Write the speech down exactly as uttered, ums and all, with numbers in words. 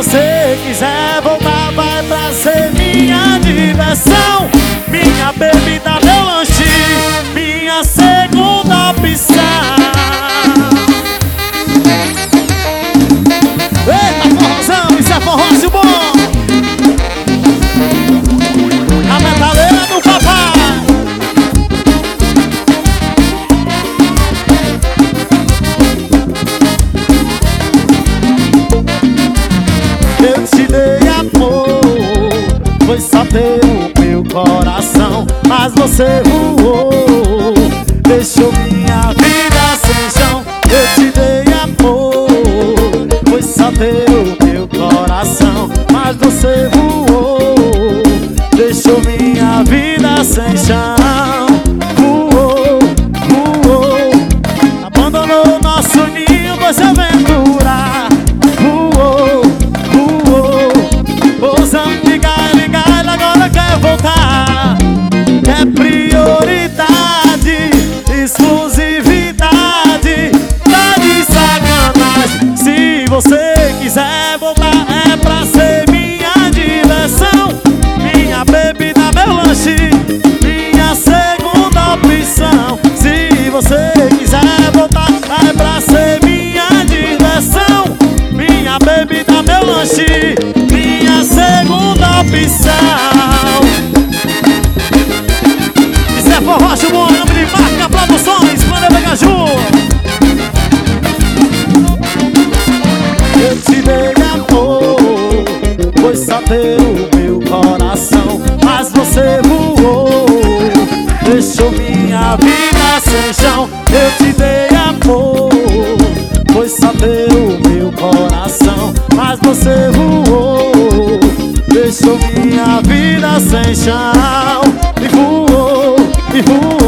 você quiser voltar, vai pra ser minha diversão, minha bebida, meu lanche, minha segunda opção. Eita, forrozão, isso é forrócio bom. A metaleira do papai. Eu te dei amor, foi só ter o meu coração, mas você voou, deixou minha vida sem chão. Eu te dei amor, foi só ter o meu coração, mas você voou, deixou minha vida sem chão. Voou, voou, abandonou nosso ninho, foi se aventurar. Voou, voou, pousando de galho em galho, agora quer voltar. Quer prioridade, exclusividade, tá de sacanagem. Se você quiser voltar, é pra ser minha diversão, minha bebida, meu lanche, minha segunda opção. Se você quiser voltar, é pra ser minha diversão, minha bebida, meu lanche, minha segunda opção. Isso é forrocho bom, nome de Marca Produções, Planeta Caju. Eu te dei amor, foi só ter o meu coração, mas você voou, deixou minha vida sem chão. Eu te dei amor, foi só ter o meu coração, mas você voou, deixou minha vida sem chão. E voou, e voou.